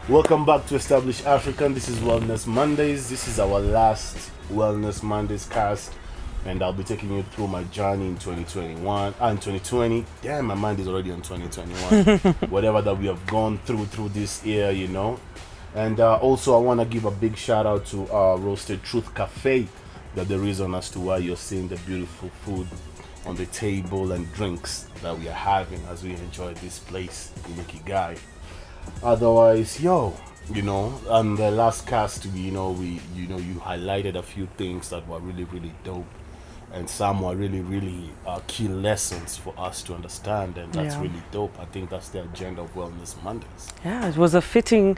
Welcome back to Established African. This is Wellness Mondays. This is our last Wellness Mondays cast, and I'll be taking you through my journey in 2021 and 2020. Damn, my mind is already on 2021. Whatever that we have gone through this year, you know. And also, I want to give a big shout out to Roasted Truth Cafe. They're the reason as to why you're seeing the beautiful food on the table and drinks that we are having as we enjoy this place in Ikigai. Otherwise, you know, on the last cast, you highlighted a few things that were really, really dope, and some were really, really key lessons for us to understand, and that's really dope. I think that's the agenda of Wellness Mondays. Yeah, it was a fitting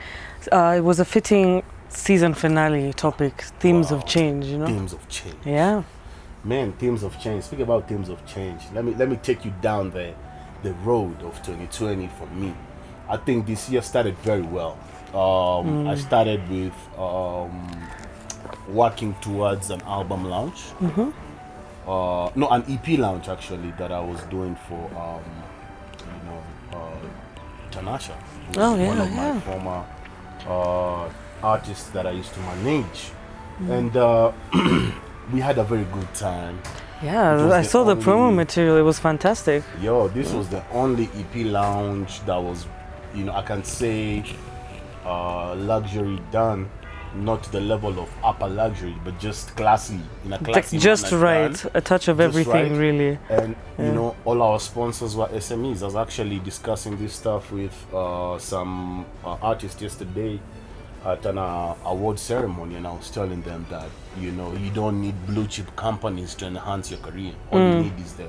season finale topic. Themes of change, you know. Themes of change. Yeah. Man, themes of change. Speak about themes of change. Let me take you down the road of 2020 for me. I think this year started very well. I started with working towards an album launch. An EP launch actually that I was doing for Tanasha, who's one of my former artists that I used to manage, and we had a very good time. Yeah, I saw the promo material. It was fantastic. This was the only EP launch that was, I can say luxury done, not to the level of upper luxury, but just classy, in a classy just right, done. A touch of everything, really. And all our sponsors were SMEs. I was actually discussing this stuff with some artists yesterday at an award ceremony, and I was telling them that you don't need blue chip companies to enhance your career. All you need is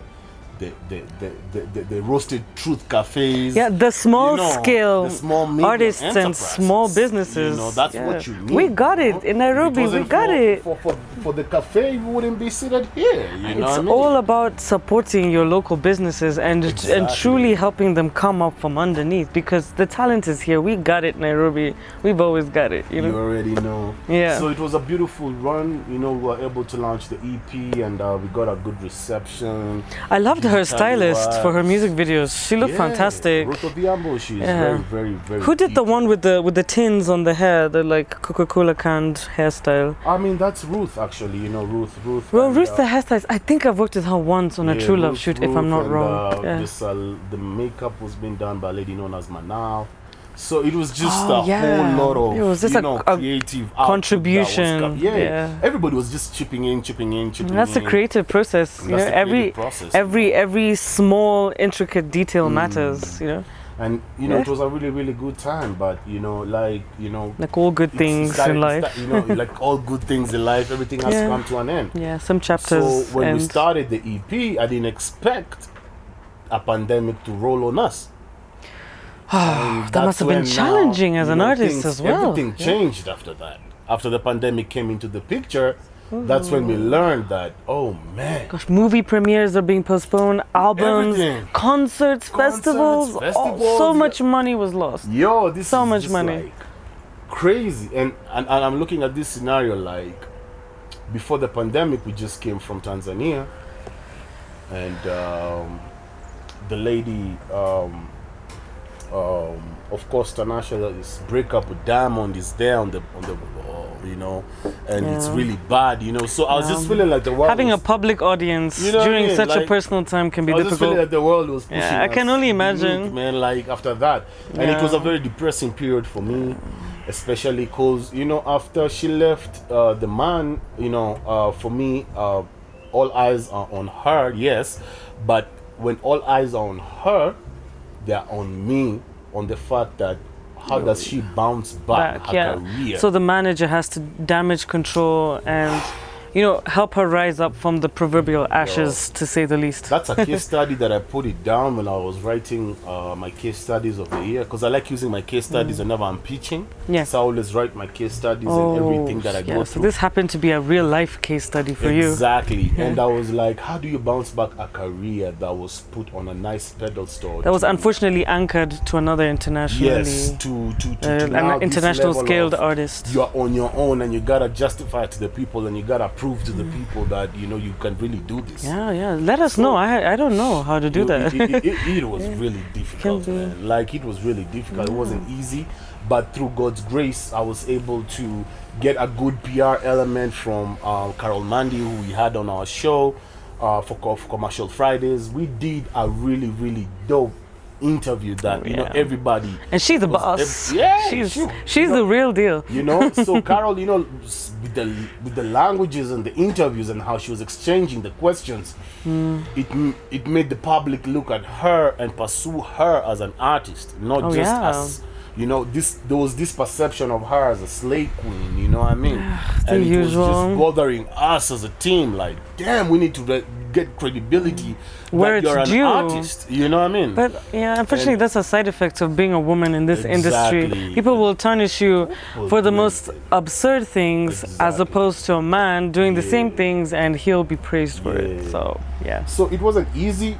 the Roasted Truth cafes. Yeah, the small scale, the small artists and small businesses. That's what you need. We got it in Nairobi. We got it. For the cafe, you wouldn't be seated here. It's all about supporting your local businesses and truly helping them come up from underneath, because the talent is here. We got it, Nairobi. We've always got it. You already know. Yeah. So it was a beautiful run. We were able to launch the EP, and we got a good reception. I loved her stylist for her music videos. She looked fantastic. Ruth Odhiambo, she is very, very, very. Who did the one with the tins on the hair, the like Coca-Cola canned hairstyle? I mean, that's Ruth actually. Ruth. Well, Ruth the hairstylist. I think I've worked with her once on a True Love shoot, if I'm not wrong. The makeup was being done by a lady known as Manal. So it was just a whole lot of, it was just a creative contribution. Everybody was just chipping in. That's a creative process. Every small intricate detail matters. And it was a really, really good time. But like all good things in life. Like all good things in life, everything has to come to an end. Yeah, some chapters. So when we started the EP, I didn't expect a pandemic to roll on us. That must have been challenging as an artist as well. Everything changed after that. After the pandemic came into the picture, that's when we learned that, oh man. Gosh, movie premieres are being postponed, albums, concerts, festivals. So much money was lost. This so is much just money. Like crazy. And I'm looking at this scenario like before the pandemic, we just came from Tanzania, and the lady of course, Tanasha's breakup with Diamond is there on the and it's really bad, So I was just feeling like the world having a public audience during such a personal time can be difficult. I was just feeling like the world was pushing I can only imagine, man. Like after that, and it was a very depressing period for me, especially because after she left the man, for me, all eyes are on her. Yes, but when all eyes are on her, they're on me, on the fact that how does she bounce back her career? So the manager has to damage control and help her rise up from the proverbial ashes, to say the least. That's a case study that I put it down when I was writing my case studies of the year, because I like using my case studies whenever I'm pitching. So I always write my case studies and everything that I go through. So this happened to be a real life case study for you. Exactly. And I was like, how do you bounce back a career that was put on a nice pedestal? That was unfortunately anchored to another internationally. Yes, to an international scaled artist. You're on your own, and you gotta justify it to the people, and you gotta prove to the people that you can really do this. Yeah. Let us know. I don't know how to do that. It was really difficult, man. Like, it was really difficult. It wasn't easy, but through God's grace, I was able to get a good PR element from Carol Mandy, who we had on our show for Commercial Fridays. We did a really, really dope interview that everybody, and she's the boss. She's the real deal. So Carol, with the languages and the interviews and how she was exchanging the questions, it made the public look at her and pursue her as an artist, not just as there was this perception of her as a slave queen, you know what I mean? And it was just bothering us as a team, like, damn, we need to get credibility where that you're it's an due. Artist, you know what I mean? But unfortunately, that's a side effect of being a woman in this industry. People will tarnish you for the most absurd things, as opposed to a man doing the same things, and he'll be praised for it. So So it wasn't easy,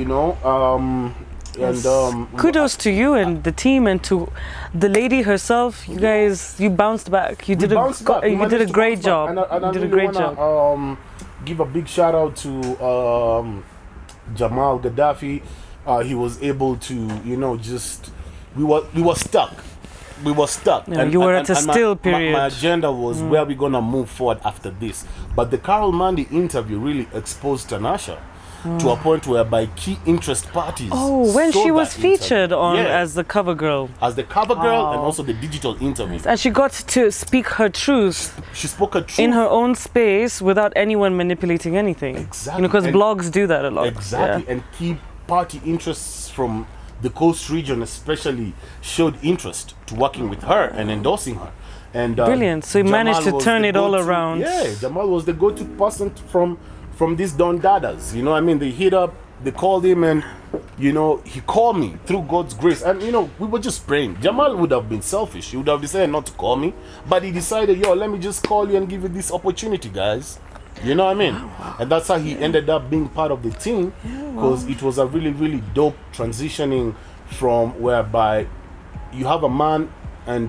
and kudos to you and the team, and to the lady herself. You guys, you bounced back. You did a great job. And I really wanna give a big shout out to Jamal Gaddafi. He was able to, we were stuck. Yeah, you were at a still period. My agenda was where we're gonna move forward after this. But the Carol Mandy interview really exposed Tanasha to a point whereby key interest parties. Oh, when she was featured on as the cover girl. As the cover girl, and also the digital interview. And she got to speak her truth. She spoke her truth in her own space without anyone manipulating anything. Exactly. Because blogs do that a lot. Exactly. And key party interests from the coast region especially showed interest to working with her and endorsing her. And brilliant. So he managed to turn it all around. Yeah, Jamal was the go-to person from these Don Dadas. You know what I mean? They hit up, they called him, and he called me through God's grace. And we were just praying. Jamal would have been selfish. He would have decided not to call me, but he decided, let me just call you and give you this opportunity, guys. You know what I mean? And that's how he ended up being part of the team, because it was a really, really dope transitioning from whereby you have a man and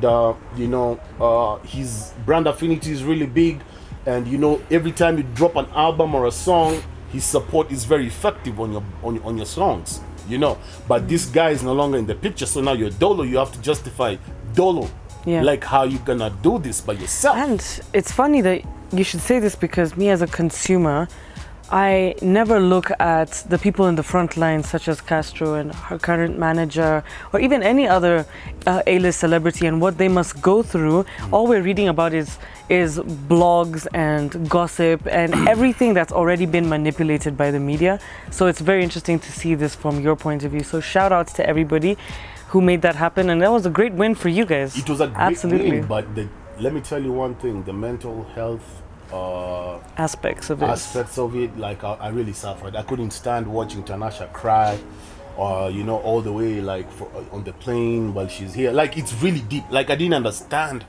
his brand affinity is really big, and every time you drop an album or a song, his support is very effective on your songs, but this guy is no longer in the picture, so now you're Dolo, you have to justify Dolo. Like, how you gonna do this by yourself? And it's funny that you should say this, because me as a consumer, I never look at the people in the front line, such as Castro and her current manager, or even any other A-list celebrity, and what they must go through. All we're reading about is blogs and gossip and everything that's already been manipulated by the media. So it's very interesting to see this from your point of view. So shout outs to everybody who made that happen, and that was a great win for you guys. It was a great win, but let me tell you one thing: the mental health aspects of it, like I really suffered. I couldn't stand watching Tanasha cry, or all the way on the plane while she's here. Like, it's really deep. Like, I didn't understand.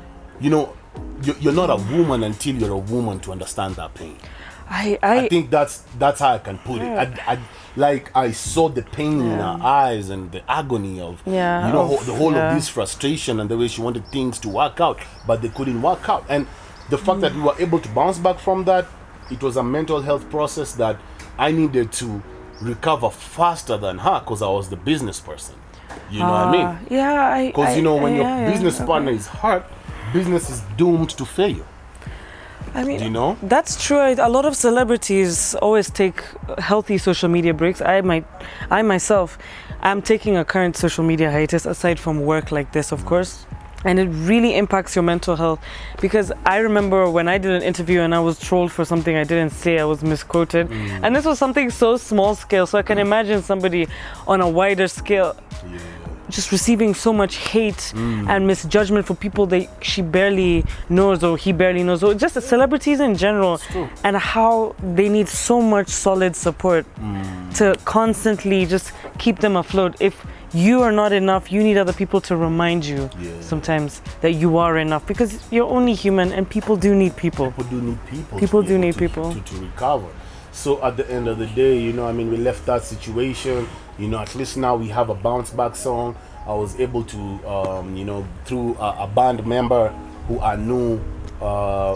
You're not a woman until you're a woman to understand that pain. I think that's how I can put it. I saw the pain in her eyes and the agony of the whole of this frustration and the way she wanted things to work out, but they couldn't work out. And the fact that we were able to bounce back from that, it was a mental health process that I needed to recover faster than her, because I was the business person. You know what I mean? Yeah, because when your business partner is hurt, business is doomed to fail. I mean, that's true. A lot of celebrities always take healthy social media breaks. I myself, I'm taking a current social media hiatus, aside from work like this, of course. And it really impacts your mental health, because I remember when I did an interview and I was trolled for something I didn't say, I was misquoted. And this was something so small scale. So I can imagine somebody on a wider scale just receiving so much hate and misjudgment for people that she barely knows or he barely knows, or just the celebrities in general, and how they need so much solid support to constantly just keep them afloat. If you are not enough, you need other people to remind you sometimes that you are enough, because you're only human and people do need people. People do need people to recover. So at the end of the day, we left that situation. At least now we have a bounce back song. I was able to, through a band member who I knew,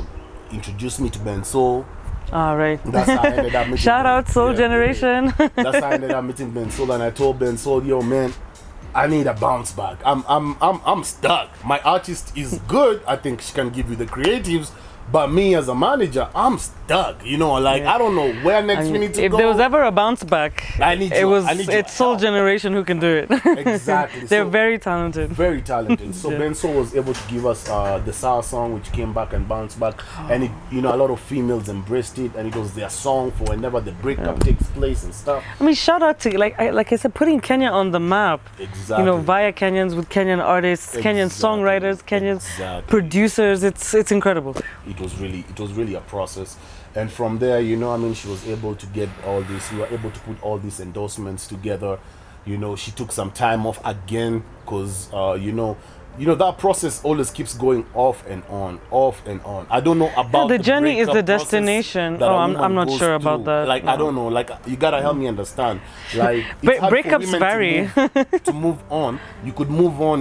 introduced me to Bensoul. All right. That's how I ended up meeting Shout out Soul Generation. That's how I ended up meeting Bensoul, and I told Bensoul, yo man, I need a bounce back. I'm stuck. My artist is good. I think she can give you the creatives. But me as a manager, I'm stuck. You know, like I don't know where next we need to go. If there was ever a bounce back, it's Soul Generation who can do it. Exactly. They're very talented. Very talented. So Bensoul was able to give us the Sour song, which came back and bounced back, and it, you know, a lot of females embraced it, and it was their song for whenever the breakup takes place and stuff. I mean, shout out to like I said, putting Kenya on the map. Exactly. You know, via Kenyans with Kenyan artists, Kenyan songwriters, Kenyan producers. It's incredible. It was really a process, and from there, you know, I mean, she was able to get all this. We were able to put all these endorsements together. You know, she took some time off again because you know that process always keeps going off and on. I don't know about the journey is the destination. I'm not sure about that. Like, no. I don't know. Like, you gotta help me understand. Like, breakups vary. To move on, you could move on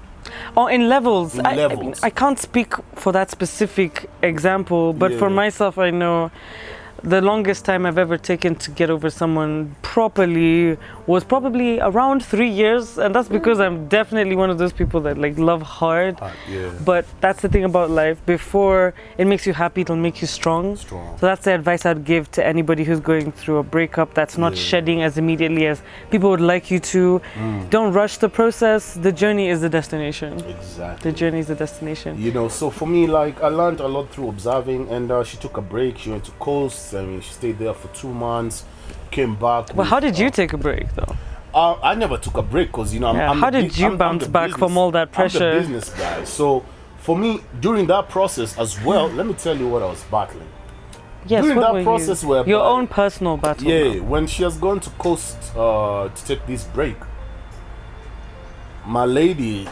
in levels. I can't speak for that specific example, but for myself, I know the longest time I've ever taken to get over someone properly was probably around 3 years, and that's because I'm definitely one of those people that like love hard. But that's the thing about life. Before it makes you happy, it'll make you strong. So that's the advice I'd give to anybody who's going through a breakup that's not shedding as immediately as people would like you to. Don't rush the process. The journey is the destination. Exactly. The journey is the destination. You know, so for me, like, I learned a lot through observing, and she took a break. She went to Coast. I mean, she stayed there for 2 months, came back. Well, how did you take a break, though? I never took a break because, you know, how did you bounce back from all that pressure? I'm the business guy. So, for me, during that process as well, let me tell you what I was battling. Yes, during that process, where your own personal battle. Yeah, when she has gone to Coast to take this break, my lady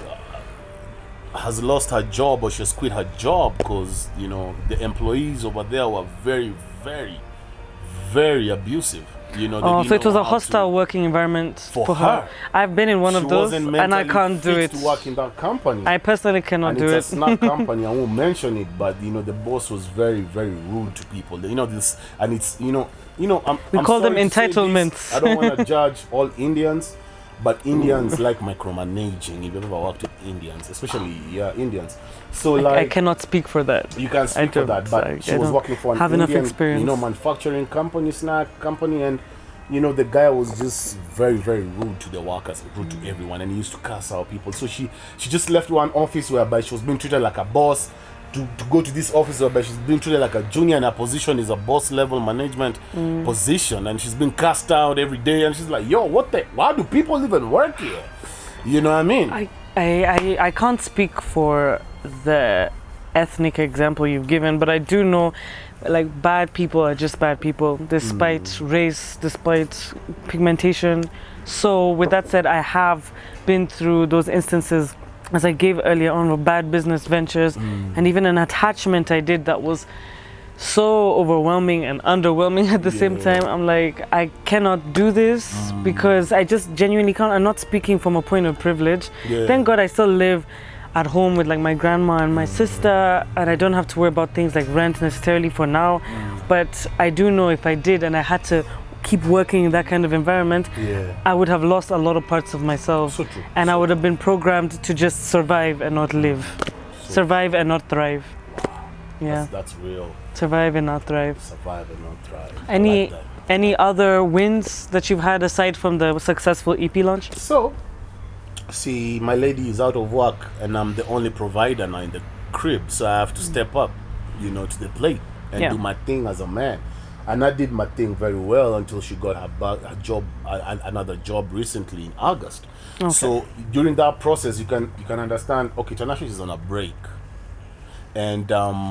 has lost her job, or she has quit her job because, you know, the employees over there were very, very, very abusive. You know, so it was a hostile working environment for her. I've been in one of those, and I can't do it. To work in that company. I personally cannot do it. It's a snack company. I won't mention it, but you know, the boss was very, very rude to people. You know this, and it's we call them entitlements. I don't want to judge all Indians, but Indians like micromanaging. If you've ever worked with Indians, especially Indians. So like, I cannot speak for that. You can't speak for that, but she was working for an Indian, you know, manufacturing company, snack company, and you know, the guy was just very, very rude to the workers, rude to everyone, and he used to curse out people. So she just left one office whereby she was being treated like a boss to go to this office whereby she's being treated like a junior, and her position is a boss level management position, and she's been cast out every day, and she's like, yo, why do people even work here? You know what I mean? I can't speak for the ethnic example you've given, but I do know, like, bad people are just bad people, despite race, despite pigmentation. So with that said, I have been through those instances, as I gave earlier on, of bad business ventures, and even an attachment I did that was so overwhelming and underwhelming at the same time. I'm like, I cannot do this because I just genuinely can't. I'm not speaking from a point of privilege. Thank God I still live at home with like my grandma and my sister, and I don't have to worry about things like rent necessarily for now. But I do know if I did and I had to keep working in that kind of environment, I would have lost a lot of parts of myself. So true. And I would have been programmed to just survive and not live. Survive and not thrive. Yeah, that's real. Survive and not thrive. Survive and not thrive. Any other wins that you've had aside from the successful EP launch? So, see, my lady is out of work, and I'm the only provider now in the crib, so I have to step up, you know, to the plate and do my thing as a man. And I did my thing very well until she got her job, another job recently in August. Okay. So during that process, you can understand. Okay, Tanasha is on a break, and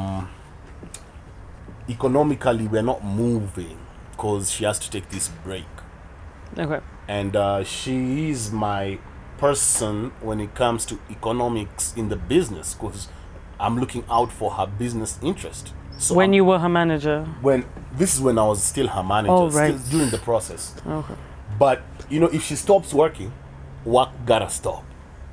economically we're not moving because she has to take this break. Okay. And she is my person when it comes to economics in the business, because I'm looking out for her business interest. So when you were her manager? This is when I was still her manager, still during the process. Okay. But you know, if she stops working, work gotta stop.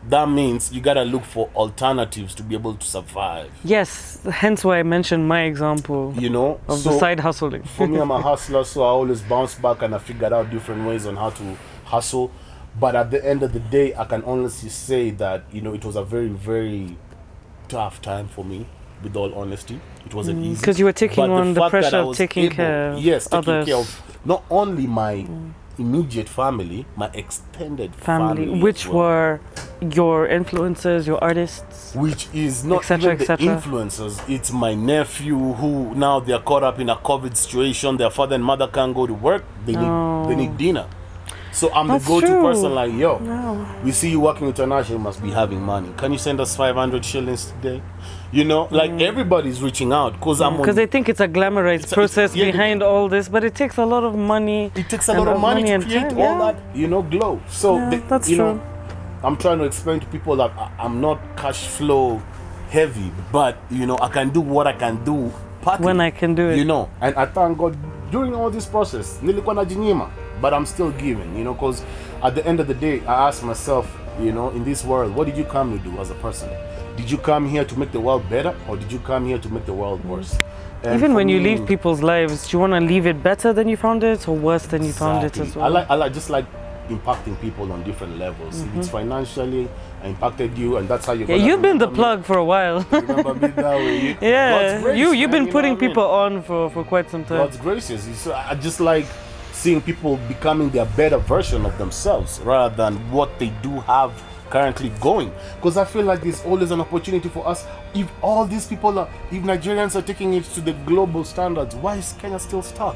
that means you gotta look for alternatives to be able to survive. Yes, hence why I mentioned my example. Of the side hustling. For me, I'm a hustler, so I always bounce back and I figured out different ways on how to hustle. But at the end of the day, I can honestly say that it was a very, very tough time for me. With all honesty, it wasn't easy because you were taking on the pressure of taking care of not only my immediate family, my extended family, which were your influencers, your artists, which is not even the influencers. It's my nephew who now they're caught up in a COVID situation. Their father and mother can't go to work. They need dinner. So I'm the go-to person. Like, we see you working with Tanasha, you must be having money. Can you send us 500 shillings today? Everybody's reaching out because they think it's a glamorized process behind all this, but it takes a lot of money. It takes a lot of money to create all that, glow. So that's true. I'm trying to explain to people that I'm not cash flow heavy, but I can do what I can do partly, when I can do it. And I thank God during all this process, nilikuwa najinyima, but I'm still giving, because at the end of the day, I ask myself, in this world, what did you come to do as a person? Did you come here to make the world better, or did you come here to make the world worse? And even when you leave people's lives, do you want to leave it better than you found it, or worse than you found it as well? I like impacting people on different levels. If it's financially, I impacted you, and that's how you're. You've been the plug for a while. Remember me that way? You've been putting people on for quite some time. God's gracious. So I just like seeing people becoming their better version of themselves rather than what they do have currently going, because I feel like there's always an opportunity for us. If all these people if Nigerians are taking it to the global standards, why is Kenya still stuck?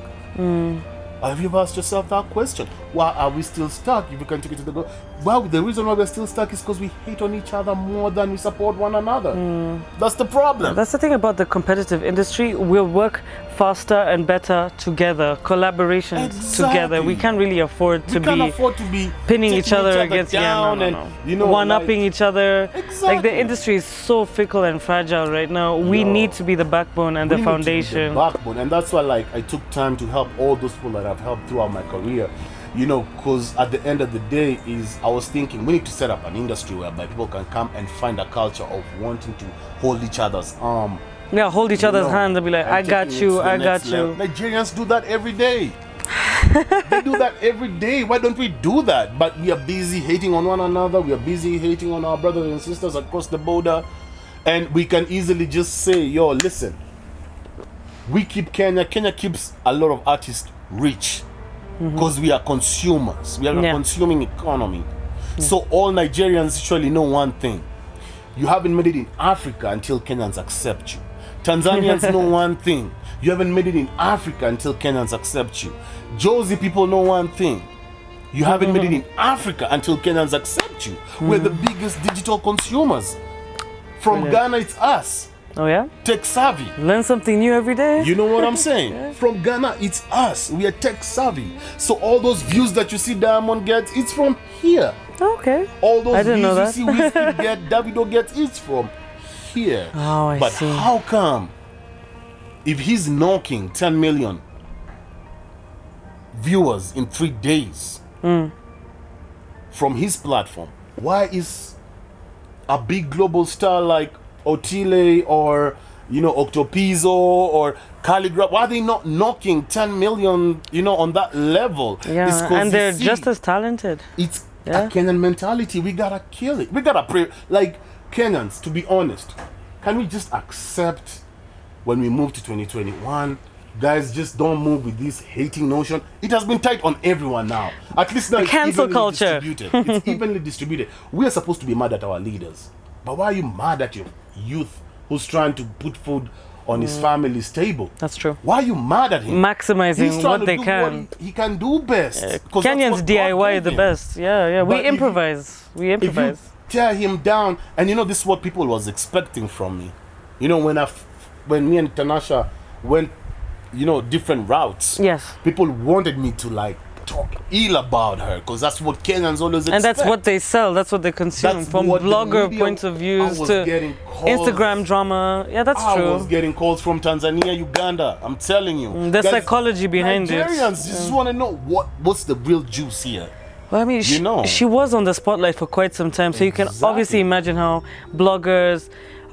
Have you ever asked yourself that question? Why are we still stuck if we can take it to the global? Well, the reason why we're still stuck is because we hate on each other more than we support one another. That's the problem. That's the thing about the competitive industry. We'll work faster and better together, collaborations together. We can't really afford to be pinning each other against one-upping each other. Exactly. Like the industry is so fickle and fragile right now. We need to be the backbone and the foundation. And that's why I took time to help all those people that I've helped throughout my career. Because at the end of the day I was thinking we need to set up an industry whereby people can come and find a culture of wanting to hold each other's arm. Yeah, hold each other's hands and be like, I got you. Nigerians do that every day. They do that every day. Why don't we do that? But we are busy hating on one another. We are busy hating on our brothers and sisters across the border. And we can easily just say, listen, we keep Kenya keeps a lot of artists rich. Because we are consumers. We are a consuming economy. So all Nigerians actually know one thing. You haven't made it in Africa until Kenyans accept you. Tanzanians know one thing. You haven't made it in Africa until Kenyans accept you. Josie people know one thing. You haven't made it in Africa until Kenyans accept you. We're the biggest digital consumers. From Ghana, it's us. Oh yeah? Tech savvy. Learn something new every day. You know what I'm saying? From Ghana, it's us. We are tech savvy. So all those views that you see Diamond gets, it's from here. Okay. All those views you see Wizkid get, Davido gets, it's from here. Oh, I see. But how come if he's knocking 10 million viewers in 3 days from his platform, why is a big global star like Otile or Octopizzo or Calligraph, why are they not knocking 10 million on that level? And they're just as talented. It's a Kenyan mentality. We gotta kill it. We gotta pray. Like Kenyans, to be honest, can we just accept when we move to 2021, guys, just don't move with this hating notion? It has been tight on everyone now. At least now it's cancel evenly culture. Distributed. It's evenly distributed. We are supposed to be mad at our leaders. But why are you mad at your youth who's trying to put food on his family's table? That's true. Why are you mad at him? Maximizing what they can. What he can do best. Kenyans DIY the best. Yeah. We improvise. If you tear him down, and this is what people was expecting from me. When me and Tanasha went, different routes. Yes. People wanted me to talk ill about her because that's what Kenyans always expect. And that's what they sell. That's what they consume. From blogger points of views to Instagram drama. Yeah, that's true. I was getting calls from Tanzania, Uganda. I'm telling you. The psychology behind Nigerians just want to know what's the real juice here. Well, I mean, she was on the spotlight for quite some time, so you can obviously imagine how bloggers,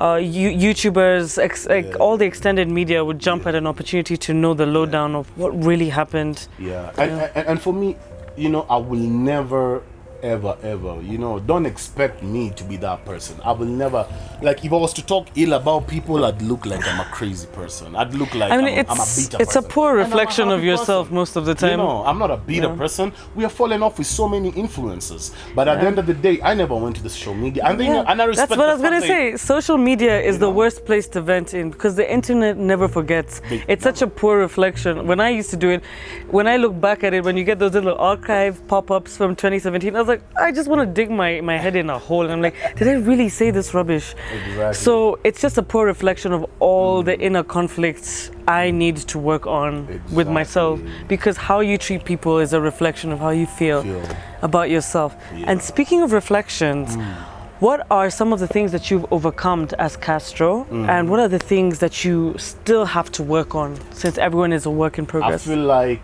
YouTubers, all the extended media would jump at an opportunity to know the lowdown of what really happened. Yeah, and for me, I will never, ever, don't expect me to be that person. I will never, like, if I was to talk ill about people, I'd look like I'm a crazy person. I'd look like I'm a bitter person. It's a poor reflection of yourself most of the time. I'm not a bitter person. We are falling off with so many influences. But at the end of the day, I never went to the social media. And, and I respect that's what I was going to say. Social media is the worst place to vent in because the internet never forgets. It's such a poor reflection. When I used to do it, when I look back at it, when you get those little archive pop-ups from 2017, I was like, I just want to dig my head in a hole. And I'm like, did I really say this rubbish? Exactly. So it's just a poor reflection of all the inner conflicts I need to work on with myself, because how you treat people is a reflection of how you feel about yourself. And speaking of reflections, what are some of the things that you've overcome as Castro, and what are the things that you still have to work on, since everyone is a work in progress? I feel like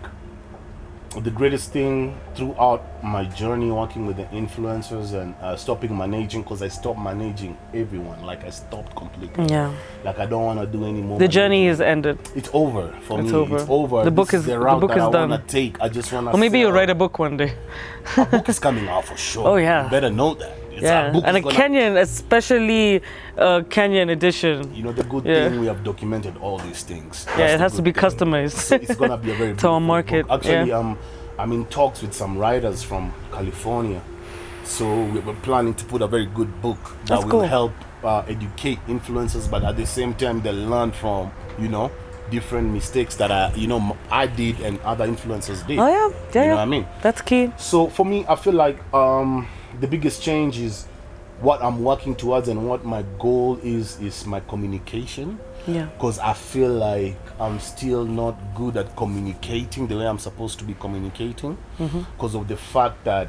the greatest thing throughout my journey working with the influencers and stopping managing, because I stopped managing everyone. Like, I stopped completely. Yeah. Like, I don't want to do any more. The journey is ended. It's over for me. It's over. The book is the route that I done. Want to take. I just want to. Or maybe you'll write a book one day. A book is coming out for sure. Oh yeah. You better know that. And a Kenyan, especially Kenyan edition. The good thing, we have documented all these things. That's it has to be customized. So it's gonna be a very to our market. Book. Actually, I'm in talks with some writers from California, so we're planning to put a very good book that will help educate influencers, but at the same time they learn from different mistakes that I did and other influencers did. Oh yeah, you know what I mean? That's key. So for me, I feel like the biggest change is what I'm working towards, and what my goal is my communication. Yeah. Because I feel like I'm still not good at communicating the way I'm supposed to be communicating, because of the fact that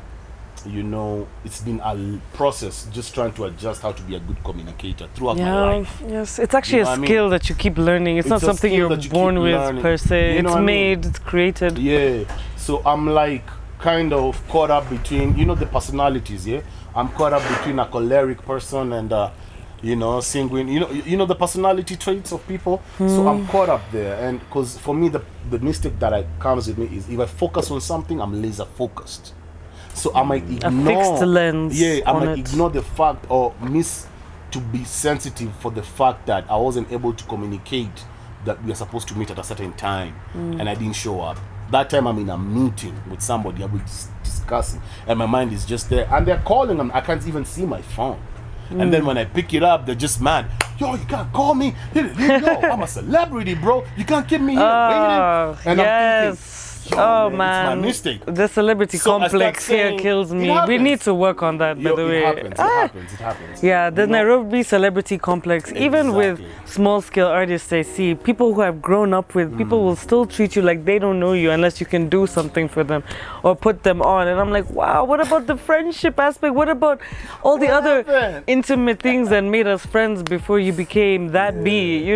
it's been a process just trying to adjust how to be a good communicator throughout my life. Yes, it's actually a skill that you keep learning. It's not something you're born with per se. It's made, it's created. Yeah. So I'm like kind of caught up between the personalities. Yeah, I'm caught up between a choleric person and sanguine, the personality traits of people. So I'm caught up there, and because for me the mistake that comes with me is if I focus on something, I'm laser focused. So I might ignore a fixed lens. Yeah, I might ignore the fact or miss to be sensitive for the fact that I wasn't able to communicate that we are supposed to meet at a certain time, and I didn't show up. That time I'm in a meeting with somebody, I was discussing, and my mind is just there, and they're calling them. I can't even see my phone. And then when I pick it up, they're just mad. Yo, you can't call me. Yo, I'm a celebrity, bro. You can't keep me here waiting. And I'm thinking, man, it's my mistake. The celebrity complex here kills me. We need to work on that, by the way. It happens. Yeah, the Nairobi celebrity complex, even with small-scale artists I see, people who have grown up with, people will still treat you like they don't know you unless you can do something for them or put them on. And I'm like, wow, what about the friendship aspect? What about all the other intimate things that made us friends before you became that B,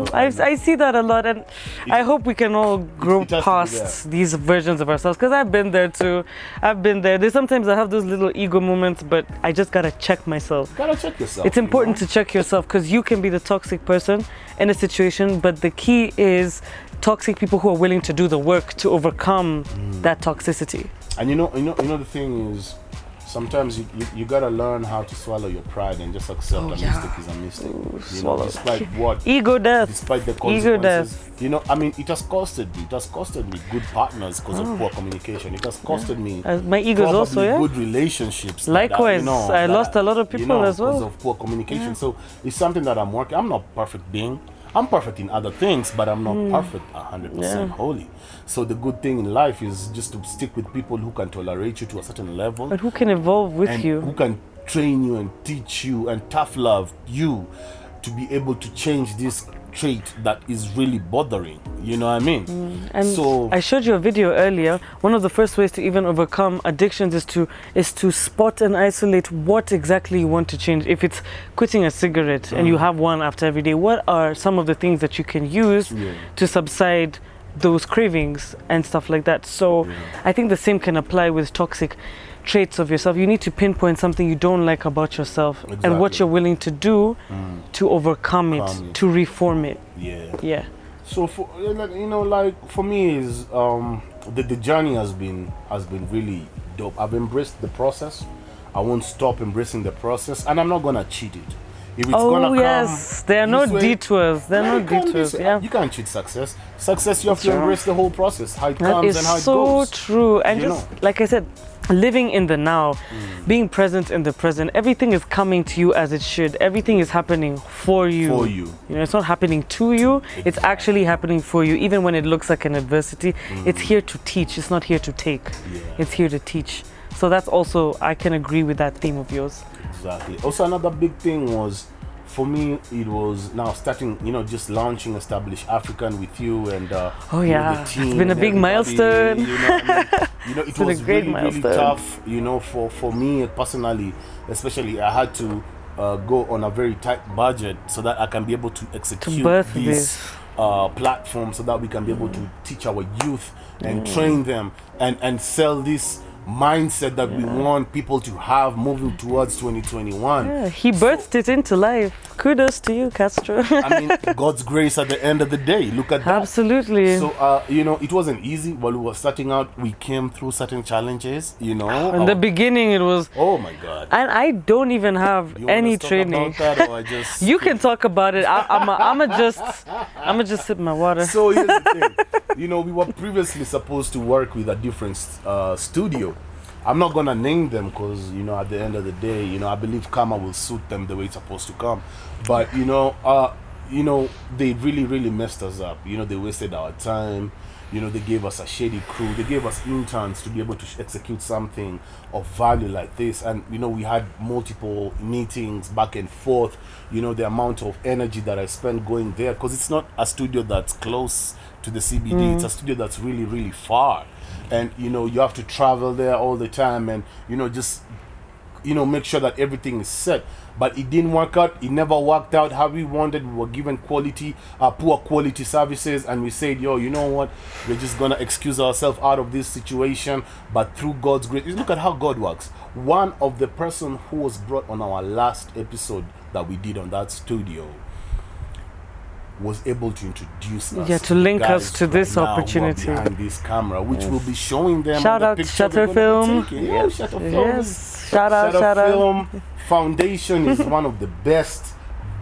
I see that a lot, and I hope we can all grow past these versions of ourselves, because I've been there too. There's sometimes I have those little ego moments, but I just gotta check myself. You gotta check yourself. It's important to check yourself, because you can be the toxic person in a situation, but the key is toxic people who are willing to do the work to overcome that toxicity. And the thing is, sometimes you gotta learn how to swallow your pride and just accept a mistake is a mistake. Despite what? Ego death. Despite the consequences. Ego death. It has costed me. It has costed me good partners because of poor communication. It has costed me my ego is also good relationships. Likewise, I lost a lot of people as well because of poor communication. Yeah. So it's something that I'm working. I'm not a perfect being. I'm perfect in other things, but I'm not perfect 100% holy. So the good thing in life is just to stick with people who can tolerate you to a certain level. But who can evolve with you. Who can train you and teach you and tough love you to be able to change this trait that is really bothering. You know what I mean? And so I showed you a video earlier. One of the first ways to even overcome addictions is to spot and isolate what exactly you want to change. If it's quitting a cigarette and you have one after every day, what are some of the things that you can use to subside those cravings and stuff like that? So I think the same can apply with toxic traits of yourself. You need to pinpoint something you don't like about yourself and what you're willing to do to overcome it, to reform it. Yeah. So for like for me is the journey has been really dope. I've embraced the process. I won't stop embracing the process, and I'm not gonna cheat it. If it's gonna yes, there are no detours. There are no detours. Yeah, you can't cheat success. Success, you have to embrace the whole process, how it comes and how it goes. So true. And just like I said, living in the now, being present in the present. Everything is coming to you as it should. Everything is happening for you. For you. You know, it's not happening to you. It's actually happening for you. Even when it looks like an adversity, it's here to teach. It's not here to take. It's here to teach. So that's also, I can agree with that theme of yours. Exactly. Also, another big thing was, for me, it was now starting, just launching Establish African with you and the team. It's been a big milestone. It was a great milestone. Really tough, for me personally, especially I had to go on a very tight budget so that I can be able to execute this platform, so that we can be able to teach our youth and train them and sell this mindset that we want people to have moving towards 2021. He birthed it into life. Kudos to you, Castro. I mean, God's grace at the end of the day. Look at that. Absolutely. So, it wasn't easy. While we were starting out, we came through certain challenges, In the beginning, it was... Oh, my God. And I don't even have any training. About that, or I just... You can talk about it. I'm just sip my water. So, here's the thing. We were previously supposed to work with a different studio. I'm not gonna name them because at the end of the day, I believe karma will suit them the way it's supposed to come. But they really messed us up. They wasted our time. They gave us a shady crew. They gave us interns to be able to execute something of value like this. And we had multiple meetings back and forth. The amount of energy that I spent going there, because it's not a studio that's close to the CBD. It's a studio that's really far. And you have to travel there all the time, and just make sure that everything is set. But it didn't work out. It never worked out how we wanted. We were given poor quality services, and we said, you know what, we're just gonna excuse ourselves out of this situation. But through God's grace, look at how God works. One of the person who was brought on our last episode that we did on that studio was able to introduce us, to link us to this opportunity behind this camera, which will be showing them. Shout out Shutter Film. Shutter Film. Yes. Shout out Shutter Film Foundation is one of the best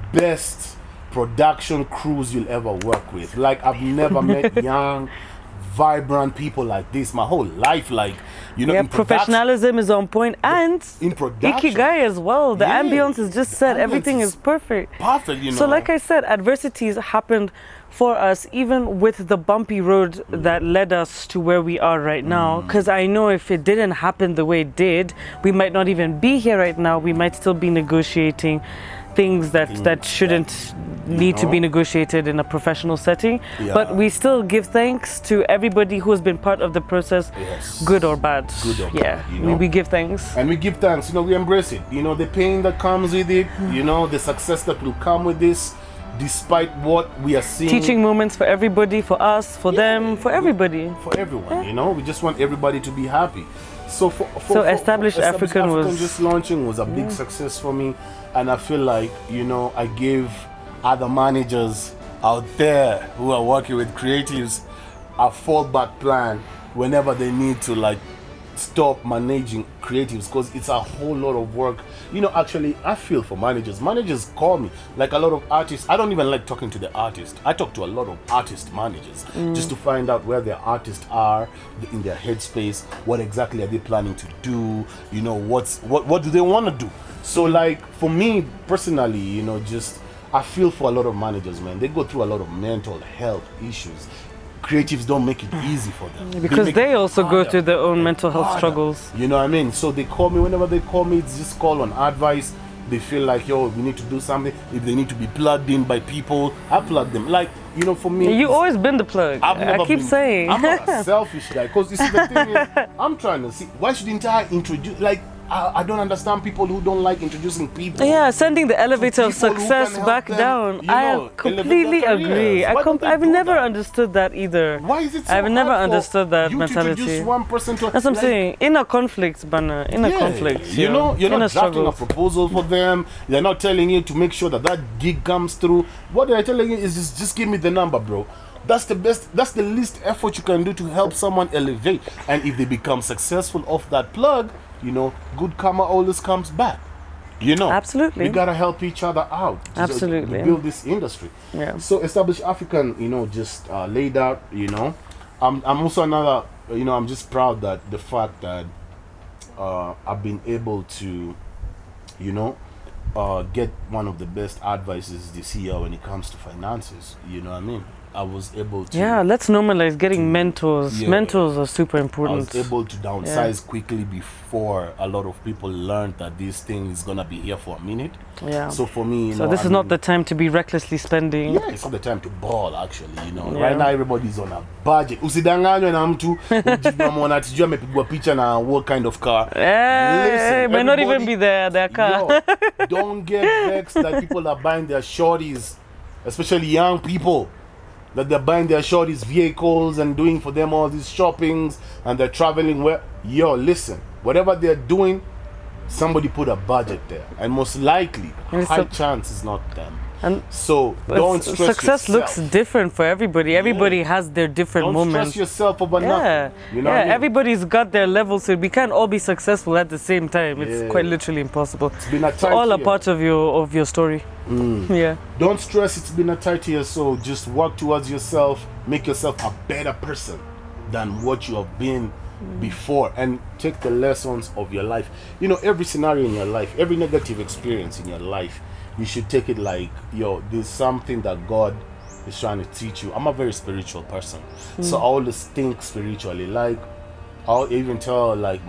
production crews you'll ever work with. Like, I've never met young, vibrant people like this my whole life. Like, professionalism is on point, and in production, Ikigai as well. The ambience is just set. Everything is perfect. So like I said, adversities happened for us, even with the bumpy road that led us to where we are right now. Because I know if it didn't happen the way it did, we might not even be here right now. We might still be negotiating things that shouldn't need to be negotiated in a professional setting. But we still give thanks to everybody who has been part of the process, good or bad. We give thanks. And we give thanks, we embrace it. The pain that comes with it, the success that will come with this, despite what we are seeing. Teaching moments for everybody, for us, for them, for everybody. For everyone, we just want everybody to be happy. So Establish African was just launching was a big success for me, and I feel like I gave other managers out there who are working with creatives a fallback plan whenever they need to stop managing creatives, because it's a whole lot of work. Actually, I feel for managers. Managers call me, like a lot of artists. I don't even like talking to the artist. I talk to a lot of artist managers just to find out where their artists are in their headspace. What exactly are they planning to do? What do they want to do? So for me personally, I feel for a lot of managers, man. They go through a lot of mental health issues. Creatives don't make it easy for them. Because they also go through their own mental health struggles. You know what I mean? So they call me. Whenever they call me, it's just call on advice. They feel like, we need to do something. If they need to be plugged in by people, I plug them. For me... You've always been the plug. I keep saying. I'm not a selfish guy. Because the thing is, I'm trying to see, why shouldn't I introduce... I don't understand people who don't like introducing people. Yeah, sending the elevator of success back down. I completely agree. I've never understood that either. Why is it so I've never understood that mentality. To one person to, that's what I'm saying. Inner conflicts, Banner. Inner conflicts. You know, you're not drafting a proposal for them. They're not telling you to make sure that gig comes through. What they're telling you is just give me the number, bro. That's the best. That's the least effort you can do to help someone elevate. And if they become successful off that plug, you know, good karma always comes back. You know, absolutely. We gotta help each other out. Absolutely. To build this industry. Yeah. So Established African, you know, just laid out. You know, I'm also another. You know, I'm just proud that the fact that I've been able to, you know, get one of the best advices this year when it comes to finances. You know what I mean? I was able to... Yeah, let's normalize getting mentors. Yeah. Mentors are super important. I was able to downsize quickly before a lot of people learned that this thing is going to be here for a minute. Yeah. So for me... So this is not the time to be recklessly spending. Yeah, it's not the time to ball, actually, you know. Yeah. Right now, everybody's on a budget. Usidanganywe na mtu, unatijua amepigwa picha na what kind of car. Listen, may not even be their car. Yo, don't get vexed that people are buying their shorties, especially young people. That they're buying their shorties vehicles and doing for them all these shoppings and they're traveling where. Yo, listen, whatever they're doing, somebody put a budget there, and most likely high chance is not them. And so don't stress success yourself. Looks different for everybody. Everybody has their different moments. Don't stress yourself over nothing. You know what I mean? Everybody's got their levels, so we can't all be successful at the same time. It's quite literally impossible. It's been a it's all a part of your story. Yeah. Don't stress. It's been a tight year, so just work towards yourself. Make yourself a better person than what you have been before, and take the lessons of your life. You know, every scenario in your life, every negative experience in your life, you should take it like, yo, there's something that God is trying to teach you. I'm a very spiritual person, so I always think spiritually. Like, I'll even tell like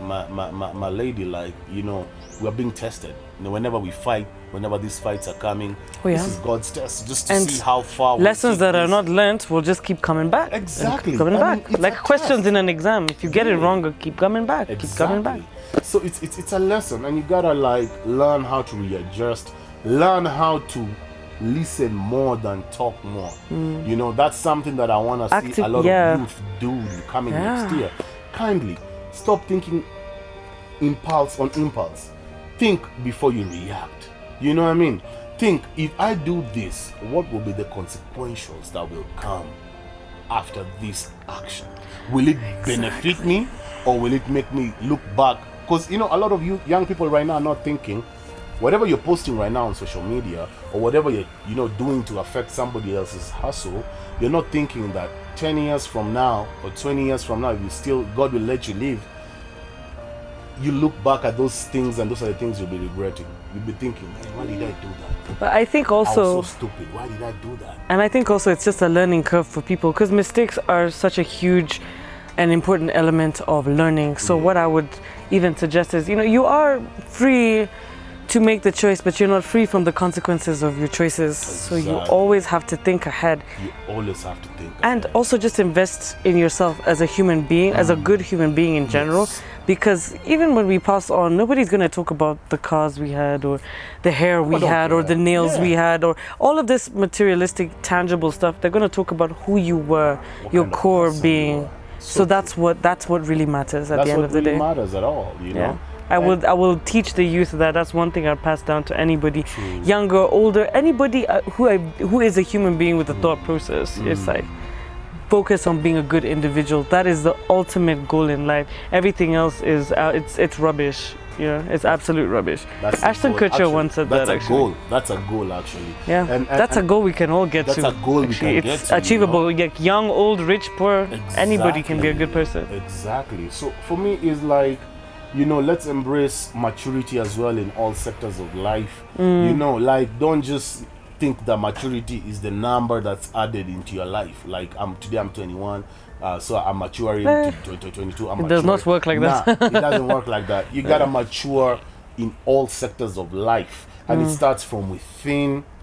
my lady, like, you know, we are being tested. You know, whenever we fight, whenever these fights are coming, this is God's test, just to see how far. Lessons that are not learnt will just keep coming back. Exactly. Keep coming back. Like questions in an exam. If you get it wrong, keep coming back. Keep coming back. So it's a lesson, and you gotta like learn how to readjust. Learn how to listen more than talk more. You know, that's something that I want to see a lot of youth do coming next year. Kindly stop thinking impulse on impulse. Think before you react. You know what I mean? Think, if I do this, what will be the consequentials that will come after this action? Will it benefit me, or will it make me look back? Because, you know, a lot of you young people right now are not thinking. Whatever you're posting right now on social media, or whatever you're doing to affect somebody else's hustle, you're not thinking that 10 years from now or 20 years from now, God will let you live. You look back at those things, and those are the things you'll be regretting. You'll be thinking, man, why did I do that? But I think also, I was so stupid. Why did I do that? And I think also it's just a learning curve for people, because mistakes are such a huge and important element of learning. So what I would even suggest is, you know, you are free to make the choice, but you're not free from the consequences of your choices. Exactly. So you always have to think ahead. You always have to think and ahead. Also just invest in yourself as a human being, as a good human being in general. Because even when we pass on, nobody's going to talk about the cars we had, or the hair we had, or the nails we had, or all of this materialistic, tangible stuff. They're going to talk about who you were, your core being. So that's what really matters at the end of the day. That's what really matters at all, you know? I will teach the youth that's one thing I'll pass down to anybody, younger, older, anybody who is a human being with a thought process. It's like, focus on being a good individual. That is the ultimate goal in life. Everything else is it's rubbish. Yeah, it's absolute rubbish. Ashton Kutcher once said that. That's a goal, actually. Yeah, and that's a goal we can all get to. That's a goal we can get to. It's achievable. You know? Like young, old, rich, poor. Exactly. Anybody can be a good person. Exactly. So for me, it's like, you know, let's embrace maturity as well in all sectors of life. You know, like, don't just think that maturity is the number that's added into your life. Like, today I'm 21, so I'm maturing to 22. It does not work like that. It doesn't work like that. You gotta mature in all sectors of life, and it starts from within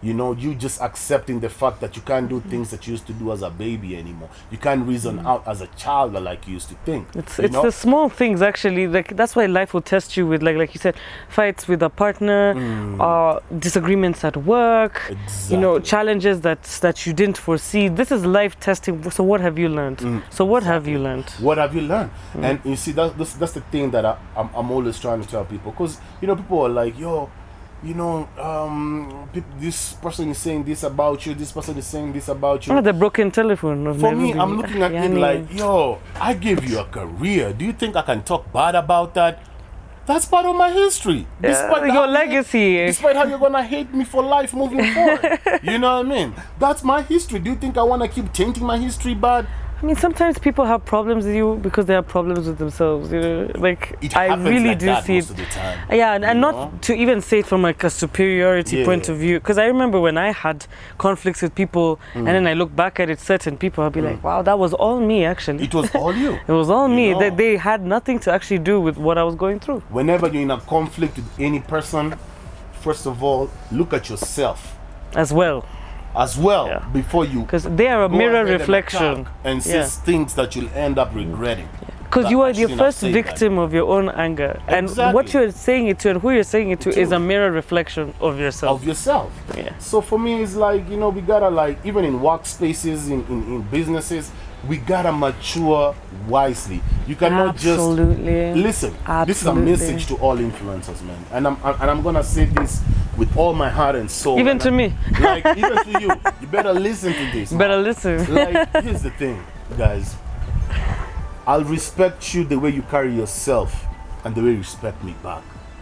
You know, you just accepting the fact that you can't do things that you used to do as a baby anymore. You can't reason out as a child like you used to think. It's the small things, actually. Like, that's why life will test you with, like you said, fights with a partner, disagreements at work, Exactly. you know, challenges that you didn't foresee. This is life testing. So what have you learned? So what have you learned? What have you learned? And you see, that's the thing that I'm always trying to tell people. Because, you know, people are like, yo, you know, this person is saying this about you, this person is saying this about you. Oh, the broken telephone. For me, I'm looking at it like, yo, I gave you a career. Do you think I can talk bad about that? That's part of my history. Despite your legacy. Despite how you're going to hate me for life moving forward. You know what I mean? That's my history. Do you think I want to keep tainting my history bad? I mean, sometimes people have problems with you because they have problems with themselves. You know, like I really do see most of the time. Yeah, and not to even say it from like a superiority point of view. Because I remember when I had conflicts with people, and then I look back at it, certain people, I'll be like, wow, that was all me actually. It was all you. It was all me. They had nothing to actually do with what I was going through. Whenever you're in a conflict with any person, first of all, look at yourself as well before you, because they are a mirror reflection and see things that you'll end up regretting, because you are the first victim of your own anger. Exactly. And what you're saying it to and who you're saying it to is a mirror reflection of yourself. So for me, it's like, you know, we gotta, like, even in workspaces, in businesses, we gotta mature wisely. You cannot just listen. This is a message to all influencers, man, and I'm gonna say this with all my heart and soul. Even to me, like even to you, you better listen to this. Better listen. Like, here's the thing, guys. I'll respect you the way you carry yourself, and the way you respect me back.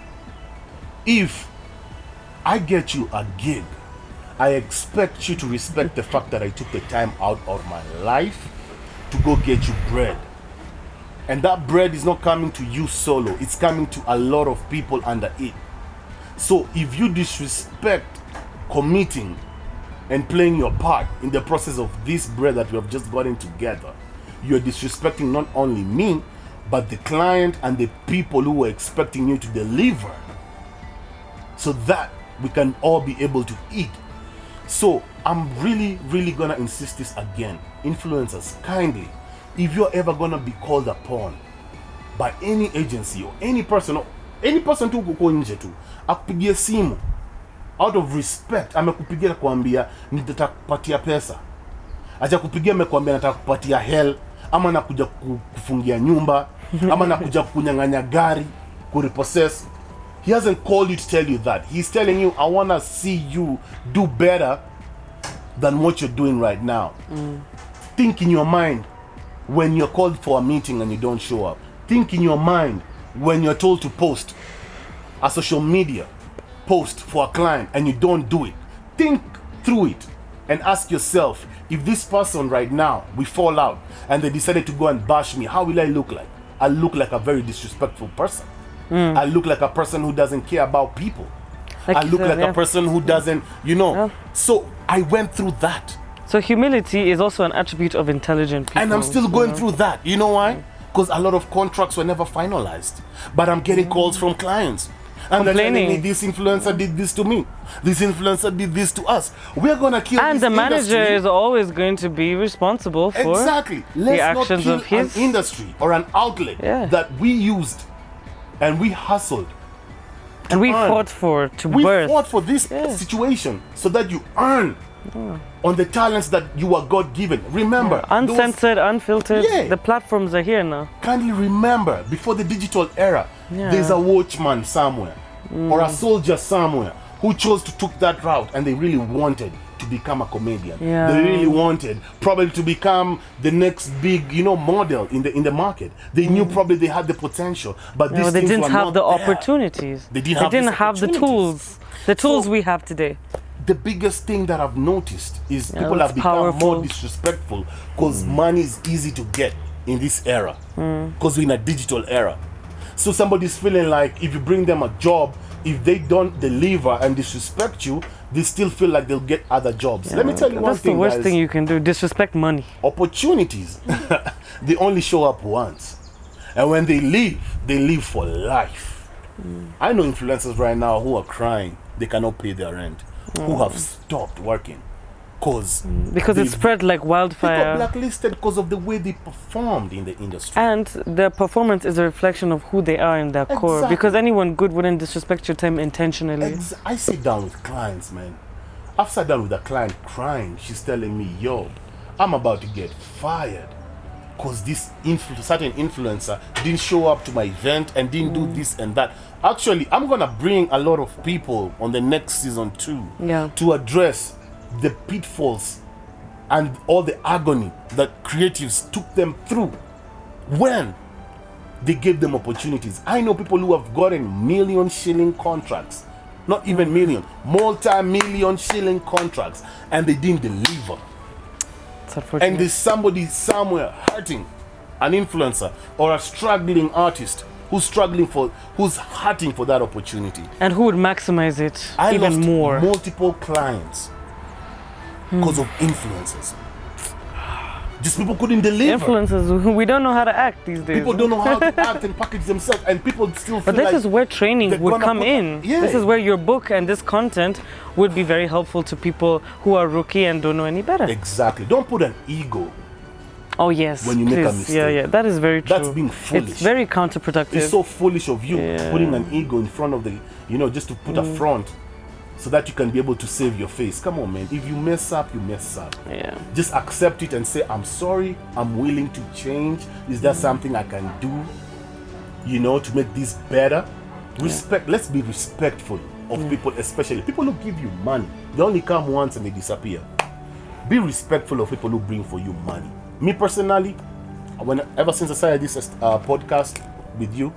If I get you a gig, I expect you to respect the fact that I took the time out of my life to go get you bread. And that bread is not coming to you solo, it's coming to a lot of people under it. So if you disrespect committing and playing your part in the process of this bread that we have just gotten together, you're disrespecting not only me, but the client and the people who were expecting you to deliver, so that we can all be able to eat. So I'm really gonna insist this again. Influencers, kindly, if you're ever gonna be called upon by any agency or any person tu uko nje tu akupigie simu out of respect, amekupigia kuambia nitakupatia pesa, acha kupigia amekwambia nataka kupatia hell, ama nakuja kufungia nyumba, ama nakuja kunyang'anya gari, kurepossess. He hasn't called you to tell you that. He's telling you, I want to see you do better than what you're doing right now. Think in your mind when you're called for a meeting and you don't show up. Think in your mind when you're told to post a social media post for a client and you don't do it. Think through it and ask yourself, if this person right now, we fall out and they decided to go and bash me, how will I look like? I look like a very disrespectful person. I look like a person who doesn't care about people. I look like a person who doesn't, you know. So I went through that. So humility is also an attribute of intelligent people. And I'm still going through that. You know why? Because a lot of contracts were never finalized. But I'm getting calls from clients. And they're telling me, this influencer did this to me. This influencer did this to us. We're going to kill this industry. And the manager is always going to be responsible for the actions of his an industry or an outlet that we used and we hustled. And we fought for We fought for this situation so that you earn on the talents that you are God-given. Remember. Uncensored, unfiltered. The platforms are here now. Kindly remember, before the digital era, there's a watchman somewhere or a soldier somewhere who chose to take that route, and they really wanted to become a comedian. They really wanted probably to become the next big, you know, model in the market. They knew probably they had the potential, but these they things didn't were have not the there. opportunities. They didn't have the tools. The tools we have today. The biggest thing that I've noticed is people have become more disrespectful because money is easy to get in this era, because we're in a digital era. So somebody's feeling like if you bring them a job, if they don't deliver and disrespect you, they still feel like they'll get other jobs. Let me tell you one thing, That's the worst thing you can do, disrespect money. Opportunities, they only show up once. And when they leave for life. I know influencers right now who are crying they cannot pay their rent. who have stopped working. Because it spread like wildfire. They got blacklisted because of the way they performed in the industry. And their performance is a reflection of who they are in their core. Because anyone good wouldn't disrespect your time intentionally. I sit down with clients, man. I've sat down with a client crying. She's telling me, yo, I'm about to get fired because this certain influencer didn't show up to my event and didn't do this and that. Actually, I'm going to bring a lot of people on the next season too to address the pitfalls and all the agony that creatives took them through when they gave them opportunities. I know people who have gotten million shilling contracts, not even million, multi-million shilling contracts, and they didn't deliver. And there's somebody somewhere hurting, an influencer or a struggling artist who's hurting for that opportunity. And who would maximize it even more. Multiple clients because of influencers. Just people couldn't deliver. Influencers, we don't know how to act these days. People don't know how to act and package themselves, and people still feel But this is where training would come in. Yeah. This is where your book and this content would be very helpful to people who are rookie and don't know any better. Exactly. Don't put an ego. Oh yes. When you make a mistake. Yeah, that is very true. That's being foolish. It's very counterproductive. It's so foolish of you putting an ego in front of the, just to put a front so that you can be able to save your face. Come on, man. If you mess up, you mess up. Yeah. Just accept it and say, I'm sorry. I'm willing to change. Is there something I can do, to make this better? Respect. Let's be respectful of people, especially people who give you money. They only come once and they disappear. Be respectful of people who bring for you money. Me personally, ever since I started this podcast with you,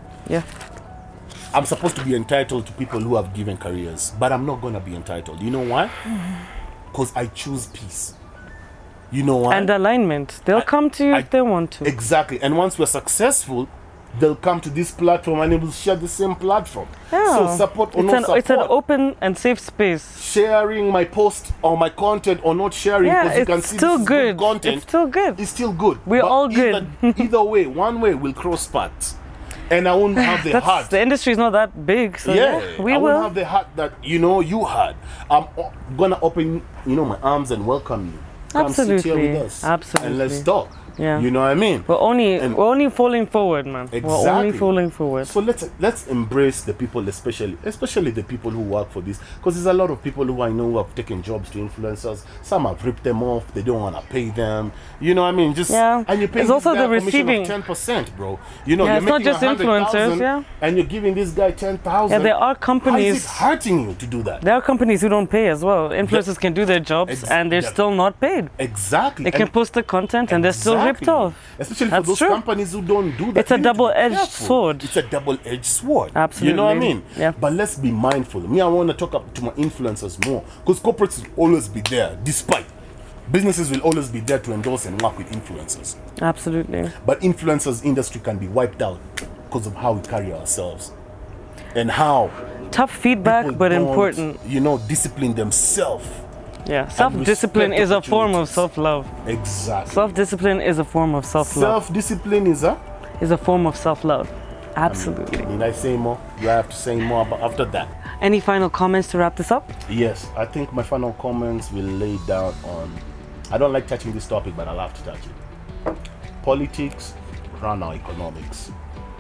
I'm supposed to be entitled to people who have given careers, but I'm not going to be entitled. You know why? Because I choose peace. You know why? And alignment. They'll come to you if they want to. Exactly. And once we're successful, they'll come to this platform and they will share the same platform. Yeah. So support or not support. It's an open and safe space. Sharing my post or my content or not sharing, because you can see still good. Content. It's still good. It's still good. We're all good. Either way, one way will cross paths. And I won't have the heart. The industry is not that big, so we will. won't have the heart that you had. I'm gonna open, my arms and welcome you. Come sit here with us. Absolutely. And let's talk. Yeah. You know what I mean? We're only falling forward, man. Exactly. We're only falling forward. So let's embrace the people, especially the people who work for this, because there's a lot of people who I know who have taken jobs to influencers. Some have ripped them off. They don't want to pay them. You know what I mean? And you're paying it's also the receiving 10%, bro. you're it's not just influencers, and you're giving this guy 10,000. Yeah, there are companies. How is it hurting you to do that? There are companies who don't pay as well. Influencers can do their jobs and they're still not paid. Exactly. They can post the content and they're still ripped off. Especially for those companies who don't do that. It's a double-edged sword. It's a double-edged sword. Absolutely. You know what I mean? Yeah. But let's be mindful. I want to talk up to my influencers more, because corporates will always be there, despite businesses will always be there to endorse and work with influencers. Absolutely. But influencers industry can be wiped out because of how we carry ourselves and how tough feedback, but important. Discipline themselves. Yeah, self-discipline is a form of self-love. Exactly. Self-discipline is a form of self-love. Self-discipline is a form of self-love. Absolutely. Did I say more? Do I have to say more about after that? Any final comments to wrap this up? Yes, I think my final comments will lay down on, I don't like touching this topic, but I'll have to touch it. Politics run our economics.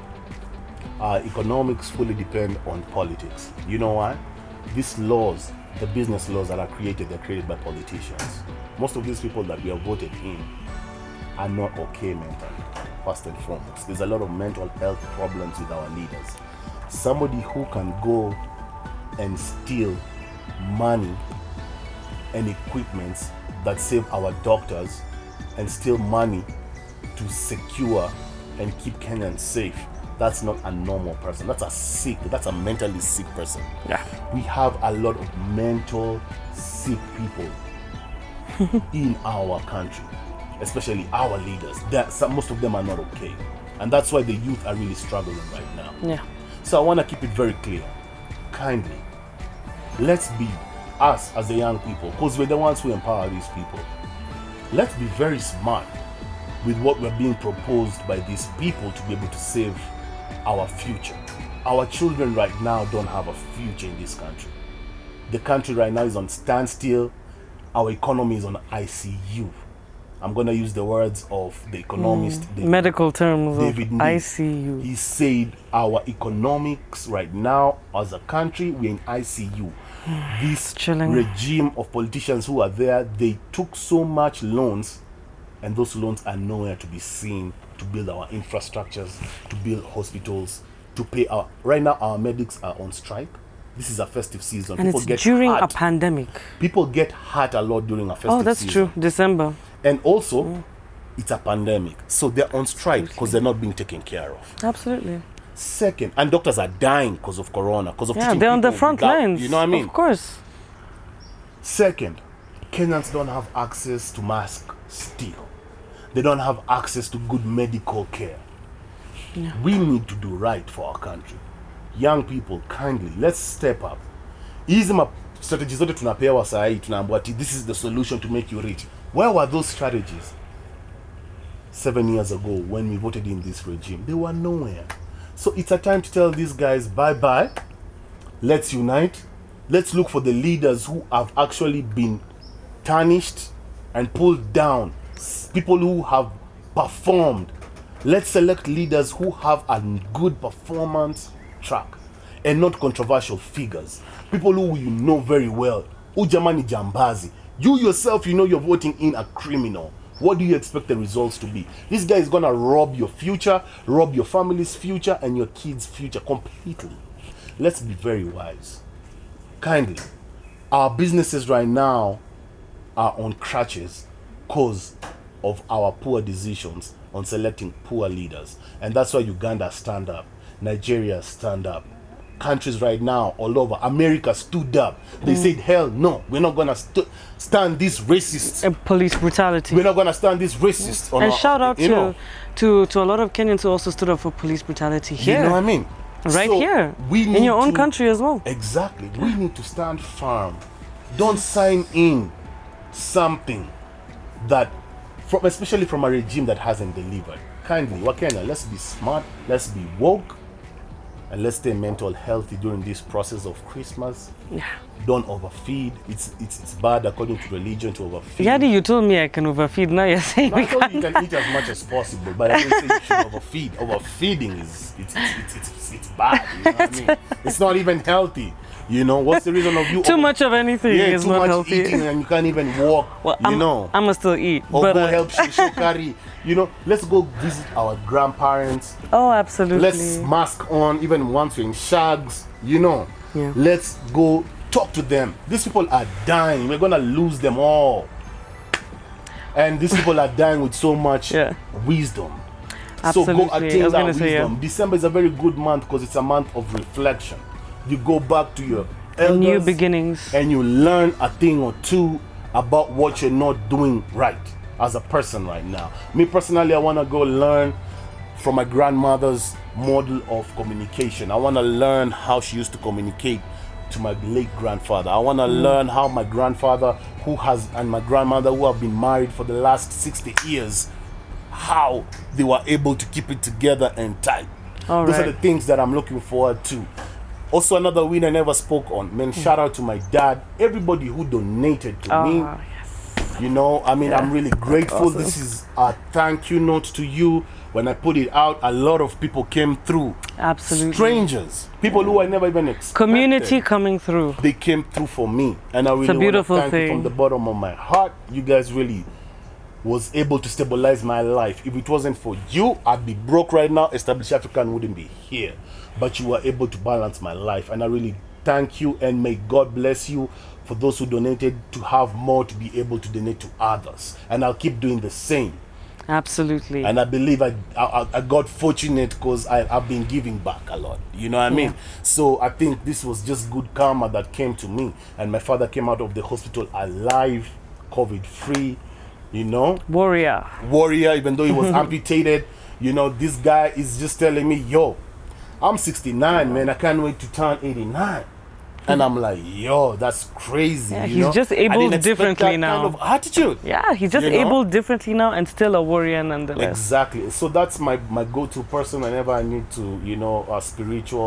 Our economics fully depend on politics. You know why? These laws, the business laws that are created, they're created by politicians. Most of these people that we have voted in are not okay mentally, first and foremost. There's a lot of mental health problems with our leaders. Somebody who can go and steal money and equipments that save our doctors and steal money to secure and keep Kenyans safe. That's not a normal person. That's a mentally sick person. Yeah. We have a lot of mental sick people in our country, especially our leaders. Most of them are not okay. And that's why the youth are really struggling right now. Yeah. So I want to keep it very clear. Kindly, let's be us as the young people, because we're the ones who empower these people. Let's be very smart with what we're being proposed by these people to be able to save our future. Our children right now don't have a future in this country. The country right now is on standstill. Our economy is on ICU. I'm going to use the words of the economist. Medical terms David of ICU. He said our economics right now as a country, we're in ICU. This regime of politicians who are there, they took so much loans, and those loans are nowhere to be seen to build our infrastructures, to build hospitals, to pay our... Right now, our medics are on strike. This is a festive season. And people it's during a pandemic. People get hurt a lot during a festive season. Oh, that's true. December. And also, it's a pandemic. So they're on strike because they're not being taken care of. Absolutely. Second, and doctors are dying because of corona, because of teaching they're on the front lines. You know what I mean? Of course. Second, Kenyans don't have access to masks still. They don't have access to good medical care. Yeah. We need to do right for our country. Young people, kindly, let's step up. Hizi strategies zote tunapewa saa hii, tunaambiwa this is the solution to make you rich. Where were those strategies 7 years ago when we voted in this regime? They were nowhere. So it's a time to tell these guys bye-bye. Let's unite. Let's look for the leaders who have actually been tarnished and pulled down. People who have performed. Let's select leaders who have a good performance track and not controversial figures. People who you know very well. Ujamani Jambazi. You yourself, you know you're voting in a criminal. What do you expect the results to be? This guy is going to rob your future, rob your family's future and your kids' future completely. Let's be very wise. Kindly. Our businesses right now are on crutches because of our poor decisions on selecting poor leaders. And that's why Uganda stand up. Nigeria stand up. Countries right now all over America stood up. They said, hell no, we're not gonna stand this racist police brutality. We're not gonna stand this racist. And shout out to a lot of Kenyans who also stood up for police brutality here. You know what I mean? Right here, in your own country as well. Exactly. We need to stand firm. Don't sign in something that, especially from a regime that hasn't delivered. Kindly, Wakenya, let's be smart, let's be woke, and let's stay mental healthy during this process of Christmas. Yeah. Don't overfeed. It's bad according to religion to overfeed. Yadi, you told me I can overfeed. Now you're saying I told you can eat as much as possible, but I didn't say you should overfeed. Overfeeding is it's bad. You know what I mean? It's not even healthy. You know, what's the reason of you too much of anything is not healthy. Too much eating and you can't even walk. Well, I'm gonna still eat. Or go help Shokari. You know, let's go visit our grandparents. Oh, absolutely. Let's mask on even once we're in shags. You know, let's go talk to them. These people are dying. We're gonna lose them all. And these people are dying with so much wisdom. Absolutely. So go attain that wisdom. December is a very good month because it's a month of reflection. You go back to your elders, new beginnings, and you learn a thing or two about what you're not doing right as a person right now. Me personally, I want to go learn from my grandmother's model of communication. I want to learn how she used to communicate to my late grandfather. I want to learn how my grandfather and my grandmother who have been married for the last 60 years, how they were able to keep it together and tight. Those are the things that I'm looking forward to. Also, another win I never spoke on. Man, shout out to my dad. Everybody who donated to me. Yes. You know, I mean, I'm really grateful. Awesome. This is a thank you note to you. When I put it out, a lot of people came through. Absolutely. Strangers. People who I never even expected. Community coming through. They came through for me. And I really want to thank you from the bottom of my heart. You guys really was able to stabilize my life. If it wasn't for you, I'd be broke right now. Established African wouldn't be here. But you were able to balance my life. And I really thank you. And may God bless you for those who donated to have more to be able to donate to others. And I'll keep doing the same. Absolutely. And I believe I got fortunate because I've been giving back a lot. You know what I mean? So I think this was just good karma that came to me. And my father came out of the hospital alive, COVID-free, you know. Warrior, even though he was amputated. You know, this guy is just telling me, yo, I'm 69, man. I can't wait to turn 89. And I'm like, yo, that's crazy. Yeah, he's just able differently now. Kind of attitude. Yeah, he's just able differently now and still a warrior nonetheless. Exactly. So that's my go-to person whenever I need to, a spiritual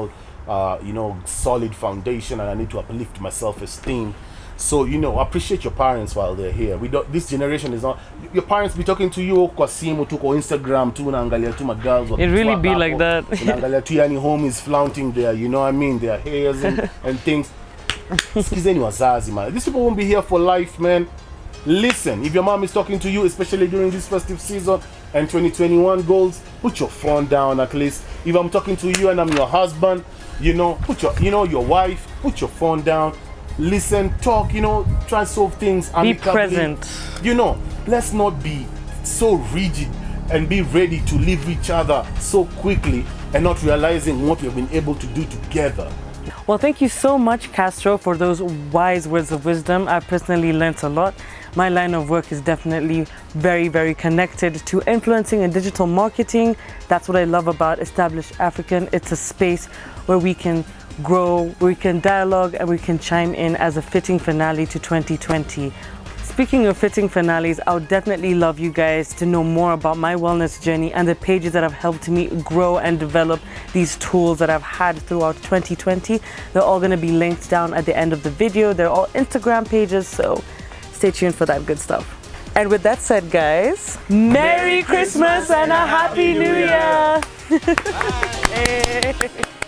solid foundation, and I need to uplift my self-esteem. So, appreciate your parents while they're here. This generation is not, your parents be talking to you kwa simu tu kwa Instagram tu unaangalia tu girls. It really be like that. Unaangalia tu yani homies flaunting their, their hairs and things. Skizeni wazazi, man. These people won't be here for life, man. Listen, if your mom is talking to you, especially during this festive season and 2021 goals, put your phone down at least. If I'm talking to you and I'm your husband, put your wife, put your phone down. Listen, talk, try and solve things amicably. Be present. Let's not be so rigid and be ready to leave each other so quickly and not realizing what we've been able to do together. Well, thank you so much, Castro, for those wise words of wisdom. I've personally learnt a lot. My line of work is definitely very, very connected to influencing and digital marketing. That's what I love about Established African. It's a space where we can grow, we can dialogue, and we can chime in as a fitting finale to 2020. Speaking of fitting finales, I would definitely love you guys to know more about my wellness journey and the pages that have helped me grow and develop these tools that I've had throughout 2020. They're all going to be linked down at the end of the video. They're all Instagram pages, so stay tuned for that good stuff. And with that said, guys, Merry Christmas and a Happy New Year!